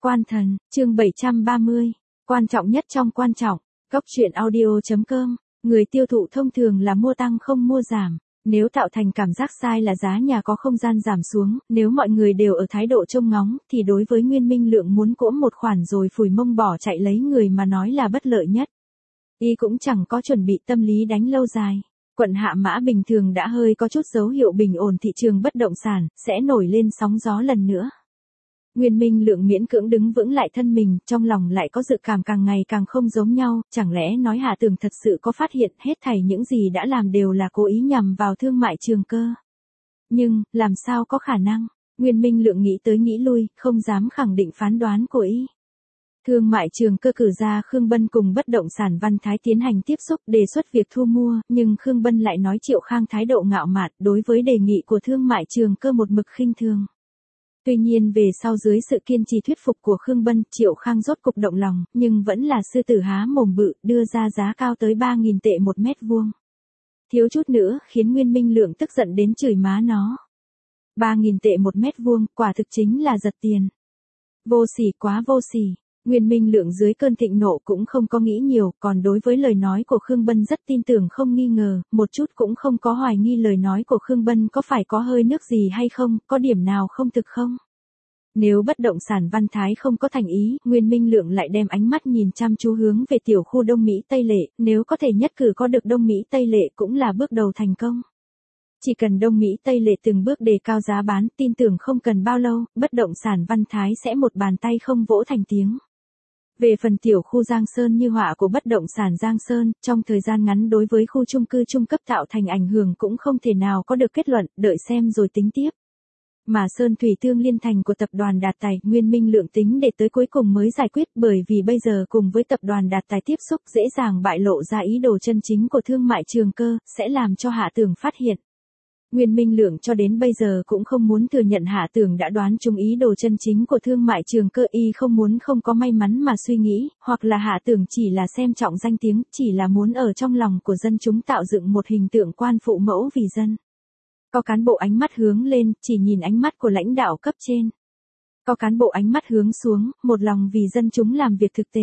Quan Thần, chương 730. Quan trọng nhất trong quan trọng. Góc truyện audio.com. Người tiêu thụ thông thường là mua tăng không mua giảm. Nếu tạo thành cảm giác sai là giá nhà có không gian giảm xuống, nếu mọi người đều ở thái độ trông ngóng, thì đối với Nguyên Minh Lượng muốn cỗm một khoản rồi phủi mông bỏ chạy lấy người mà nói là bất lợi nhất. Y cũng chẳng có chuẩn bị tâm lý đánh lâu dài. Quận Hạ Mã bình thường đã hơi có chút dấu hiệu bình ổn thị trường bất động sản, sẽ nổi lên sóng gió lần nữa. Nguyên Minh Lượng miễn cưỡng đứng vững lại thân mình, trong lòng lại có dự cảm càng ngày càng không giống nhau, chẳng lẽ nói Hạ Tường thật sự có phát hiện hết thảy những gì đã làm đều là cố ý nhằm vào Thương Mại Trường Cơ. Nhưng, làm sao có khả năng? Nguyên Minh Lượng nghĩ tới nghĩ lui, không dám khẳng định phán đoán của y. Thương Mại Trường Cơ cử ra Khương Bân cùng bất động sản Văn Thái tiến hành tiếp xúc đề xuất việc thu mua, nhưng Khương Bân lại nói Triệu Khang thái độ ngạo mạn đối với đề nghị của Thương Mại Trường Cơ một mực khinh thường. Tuy nhiên về sau dưới sự kiên trì thuyết phục của Khương Bân, Triệu Khang rốt cục động lòng, nhưng vẫn là sư tử há mồm bự, đưa ra giá cao tới 3.000 tệ một mét vuông. Thiếu chút nữa khiến Nguyên Minh Lượng tức giận đến chửi má nó. 3.000 tệ một mét vuông, quả thực chính là giật tiền. Vô sỉ, quá vô sỉ. Nguyên Minh Lượng dưới cơn thịnh nộ cũng không có nghĩ nhiều, còn đối với lời nói của Khương Bân rất tin tưởng không nghi ngờ, một chút cũng không có hoài nghi lời nói của Khương Bân có phải có hơi nước gì hay không, có điểm nào không thực không. Nếu bất động sản Văn Thái không có thành ý, Nguyên Minh Lượng lại đem ánh mắt nhìn chăm chú hướng về tiểu khu Đông Mỹ Tây Lệ, nếu có thể nhất cử có được Đông Mỹ Tây Lệ cũng là bước đầu thành công. Chỉ cần Đông Mỹ Tây Lệ từng bước đề cao giá bán, tin tưởng không cần bao lâu, bất động sản Văn Thái sẽ một bàn tay không vỗ thành tiếng. Về phần tiểu khu Giang Sơn như họa của bất động sản Giang Sơn, trong thời gian ngắn đối với khu chung cư trung cấp tạo thành ảnh hưởng cũng không thể nào có được kết luận, đợi xem rồi tính tiếp. Mà Sơn Thủy Tương Liên Thành của tập đoàn Đạt Tài, Nguyên Minh Lượng tính để tới cuối cùng mới giải quyết, bởi vì bây giờ cùng với tập đoàn Đạt Tài tiếp xúc dễ dàng bại lộ ra ý đồ chân chính của Thương Mại Trường Cơ, sẽ làm cho Hạ Tường phát hiện. Nguyên Minh Lượng cho đến bây giờ cũng không muốn thừa nhận Hạ Tường đã đoán trúng ý đồ chân chính của Thương Mại Trường Cơ, y không muốn không có may mắn mà suy nghĩ, hoặc là Hạ Tường chỉ là xem trọng danh tiếng, chỉ là muốn ở trong lòng của dân chúng tạo dựng một hình tượng quan phụ mẫu vì dân. Có cán bộ ánh mắt hướng lên, chỉ nhìn ánh mắt của lãnh đạo cấp trên. Có cán bộ ánh mắt hướng xuống, một lòng vì dân chúng làm việc thực tế.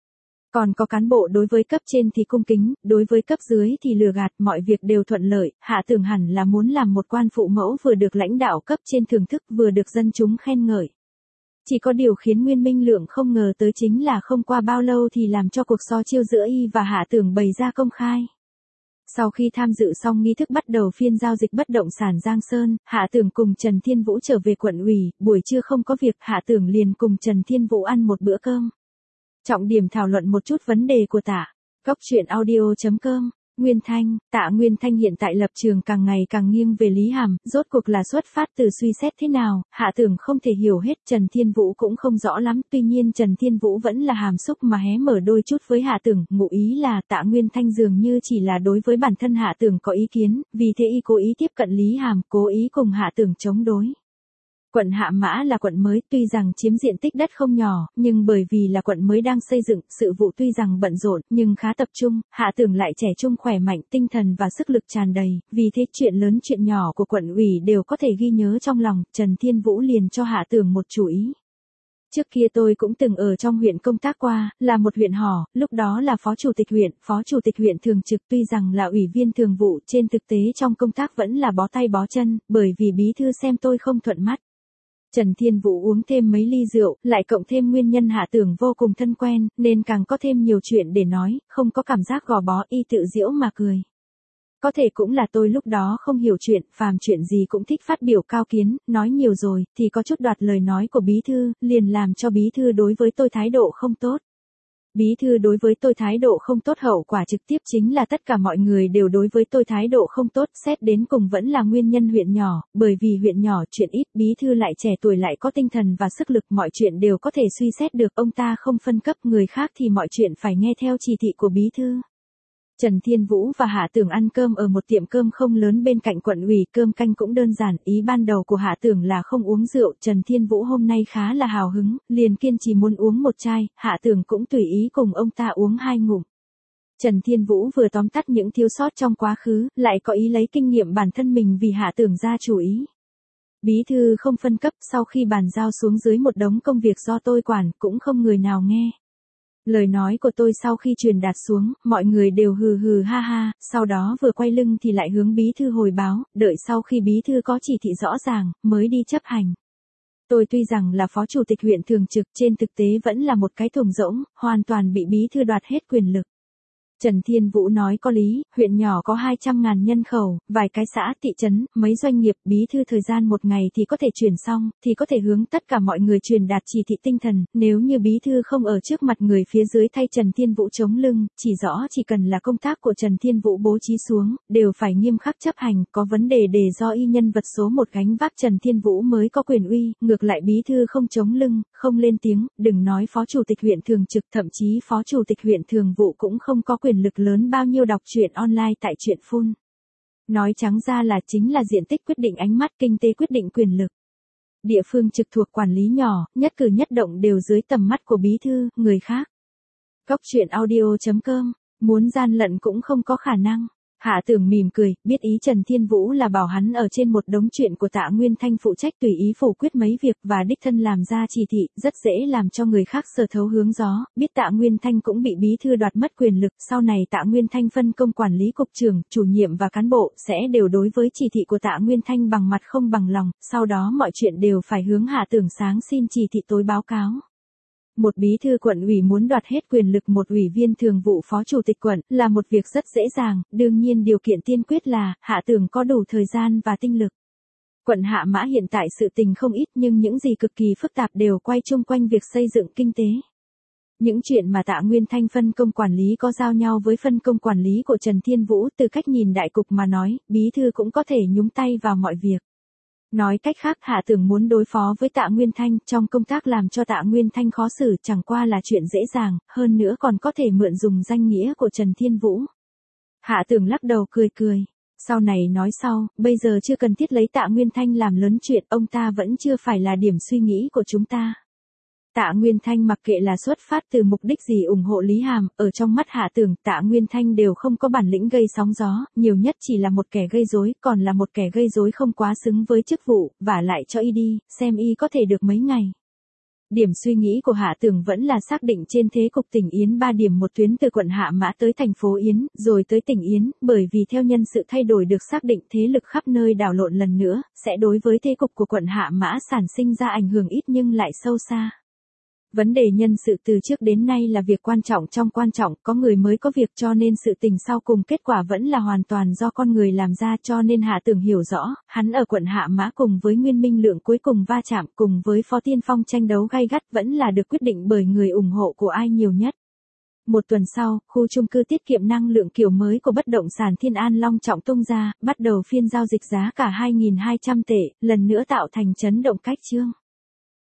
Còn có cán bộ đối với cấp trên thì cung kính, đối với cấp dưới thì lừa gạt, mọi việc đều thuận lợi. Hạ Tường hẳn là muốn làm một quan phụ mẫu vừa được lãnh đạo cấp trên thưởng thức vừa được dân chúng khen ngợi. Chỉ có điều khiến Nguyên Minh Lượng không ngờ tới chính là không qua bao lâu thì làm cho cuộc so chiêu giữa y và Hạ Tường bày ra công khai. Sau khi tham dự xong nghi thức bắt đầu phiên giao dịch bất động sản Giang Sơn, Hạ Tường cùng Trần Thiên Vũ trở về quận ủy, buổi trưa không có việc, Hạ Tường liền cùng Trần Thiên Vũ ăn một bữa cơm. Trọng điểm thảo luận một chút vấn đề của Tạ. Góc truyện audio.com. Nguyên Thanh, Tạ Nguyên Thanh hiện tại lập trường càng ngày càng nghiêng về Lý Hàm, rốt cuộc là xuất phát từ suy xét thế nào, Hạ Tường không thể hiểu hết, Trần Thiên Vũ cũng không rõ lắm, tuy nhiên Trần Thiên Vũ vẫn là hàm xúc mà hé mở đôi chút với Hạ Tường, ngụ ý là Tạ Nguyên Thanh dường như chỉ là đối với bản thân Hạ Tường có ý kiến, vì thế y cố ý tiếp cận Lý Hàm, cố ý cùng Hạ Tường chống đối. Quận Hạ Mã là quận mới, tuy rằng chiếm diện tích đất không nhỏ, nhưng bởi vì là quận mới đang xây dựng, sự vụ tuy rằng bận rộn, nhưng khá tập trung, Hạ Tường lại trẻ trung khỏe mạnh, tinh thần và sức lực tràn đầy, vì thế chuyện lớn chuyện nhỏ của quận ủy đều có thể ghi nhớ trong lòng, Trần Thiên Vũ liền cho Hạ Tường một chủ ý. Trước kia tôi cũng từng ở trong huyện công tác qua, là một huyện hỏ, lúc đó là phó chủ tịch huyện thường trực, tuy rằng là ủy viên thường vụ, trên thực tế trong công tác vẫn là bó tay bó chân, bởi vì bí thư xem tôi không thuận mắt. Trần Thiên Vũ uống thêm mấy ly rượu, lại cộng thêm nguyên nhân Hạ Tường vô cùng thân quen, nên càng có thêm nhiều chuyện để nói, không có cảm giác gò bó, y tự giễu mà cười. Có thể cũng là tôi lúc đó không hiểu chuyện, phàm chuyện gì cũng thích phát biểu cao kiến, nói nhiều rồi, thì có chút đoạt lời nói của bí thư, liền làm cho bí thư đối với tôi thái độ không tốt. Bí thư đối với tôi thái độ không tốt, hậu quả trực tiếp chính là tất cả mọi người đều đối với tôi thái độ không tốt, xét đến cùng vẫn là nguyên nhân huyện nhỏ, bởi vì huyện nhỏ chuyện ít, bí thư lại trẻ tuổi lại có tinh thần và sức lực, mọi chuyện đều có thể suy xét được, ông ta không phân cấp người khác thì mọi chuyện phải nghe theo chỉ thị của bí thư. Trần Thiên Vũ và Hạ Tường ăn cơm ở một tiệm cơm không lớn bên cạnh quận ủy, cơm canh cũng đơn giản, ý ban đầu của Hạ Tường là không uống rượu, Trần Thiên Vũ hôm nay khá là hào hứng, liền kiên trì muốn uống một chai, Hạ Tường cũng tùy ý cùng ông ta uống 2 ngụm. Trần Thiên Vũ vừa tóm tắt những thiếu sót trong quá khứ, lại có ý lấy kinh nghiệm bản thân mình vì Hạ Tường ra chủ ý. Bí thư không phân cấp, sau khi bàn giao xuống dưới một đống công việc do tôi quản, cũng không người nào nghe. Lời nói của tôi sau khi truyền đạt xuống, mọi người đều hừ hừ ha ha, sau đó vừa quay lưng thì lại hướng bí thư hồi báo, đợi sau khi bí thư có chỉ thị rõ ràng, mới đi chấp hành. Tôi tuy rằng là phó chủ tịch huyện thường trực, trên thực tế vẫn là một cái thùng rỗng, hoàn toàn bị bí thư đoạt hết quyền lực. Trần Thiên Vũ nói có lý, huyện nhỏ có 200.000 nhân khẩu, vài cái xã, thị trấn, mấy doanh nghiệp, bí thư thời gian một ngày thì có thể truyền xong, thì có thể hướng tất cả mọi người truyền đạt chỉ thị tinh thần, nếu như bí thư không ở trước mặt người phía dưới thay Trần Thiên Vũ chống lưng, chỉ rõ chỉ cần là công tác của Trần Thiên Vũ bố trí xuống, đều phải nghiêm khắc chấp hành, có vấn đề để do y nhân vật số một gánh vác Trần Thiên Vũ mới có quyền uy, ngược lại bí thư không chống lưng, không lên tiếng, đừng nói phó chủ tịch huyện thường trực, thậm chí phó chủ tịch huyện thường vụ cũng không có quyền lực lớn bao nhiêu đọc truyện online tại truyện phun. Nói trắng ra là chính là diện tích quyết định ánh mắt, kinh tế quyết định quyền lực. Địa phương trực thuộc quản lý nhỏ, nhất cử nhất động đều dưới tầm mắt của bí thư, người khác. Cốc truyện audio.com, muốn gian lận cũng không có khả năng. Hạ Tưởng mỉm cười, biết ý Trần Thiên Vũ là bảo hắn ở trên một đống chuyện của Tạ Nguyên Thanh phụ trách tùy ý phủ quyết mấy việc và đích thân làm ra chỉ thị, rất dễ làm cho người khác sờ thấu hướng gió, biết Tạ Nguyên Thanh cũng bị bí thư đoạt mất quyền lực, sau này Tạ Nguyên Thanh phân công quản lý cục trưởng, chủ nhiệm và cán bộ, sẽ đều đối với chỉ thị của Tạ Nguyên Thanh bằng mặt không bằng lòng, sau đó mọi chuyện đều phải hướng Hạ Tưởng sáng xin chỉ thị tối báo cáo. Một bí thư quận ủy muốn đoạt hết quyền lực một ủy viên thường vụ phó chủ tịch quận là một việc rất dễ dàng, đương nhiên điều kiện tiên quyết là Hạ Tưởng có đủ thời gian và tinh lực. Quận Hạ Mã hiện tại sự tình không ít nhưng những gì cực kỳ phức tạp đều quay chung quanh việc xây dựng kinh tế. Những chuyện mà Tạ Nguyên Thanh phân công quản lý có giao nhau với phân công quản lý của Trần Thiên Vũ, từ cách nhìn đại cục mà nói, bí thư cũng có thể nhúng tay vào mọi việc. Nói cách khác, Hạ Tưởng muốn đối phó với Tạ Nguyên Thanh, trong công tác làm cho Tạ Nguyên Thanh khó xử chẳng qua là chuyện dễ dàng, hơn nữa còn có thể mượn dùng danh nghĩa của Trần Thiên Vũ. Hạ Tưởng lắc đầu cười cười. Sau này nói sau, bây giờ chưa cần thiết lấy Tạ Nguyên Thanh làm lớn chuyện, ông ta vẫn chưa phải là điểm suy nghĩ của chúng ta. Tạ Nguyên Thanh mặc kệ là xuất phát từ mục đích gì ủng hộ Lý Hàm, ở trong mắt Hạ Tưởng, Tạ Nguyên Thanh đều không có bản lĩnh gây sóng gió, nhiều nhất chỉ là một kẻ gây rối, còn là một kẻ gây rối không quá xứng với chức vụ, vả lại cho y đi, xem y có thể được mấy ngày. Điểm suy nghĩ của Hạ Tưởng vẫn là xác định trên thế cục tỉnh Yến 3 điểm một tuyến từ quận Hạ Mã tới thành phố Yến, rồi tới tỉnh Yến, bởi vì theo nhân sự thay đổi được xác định thế lực khắp nơi đảo lộn lần nữa, sẽ đối với thế cục của quận Hạ Mã sản sinh ra ảnh hưởng ít nhưng lại sâu xa. Vấn đề nhân sự từ trước đến nay là việc quan trọng trong quan trọng, có người mới có việc cho nên sự tình sau cùng kết quả vẫn là hoàn toàn do con người làm ra cho nên Hạ Tưởng hiểu rõ, hắn ở quận Hạ Mã cùng với Nguyên Minh Lượng cuối cùng va chạm cùng với Phó Tiên Phong tranh đấu gay gắt vẫn là được quyết định bởi người ủng hộ của ai nhiều nhất. Một tuần sau, khu chung cư tiết kiệm năng lượng kiểu mới của bất động sản Thiên An long trọng tung ra, bắt đầu phiên giao dịch giá cả 2.200 tệ, lần nữa tạo thành chấn động cách chương.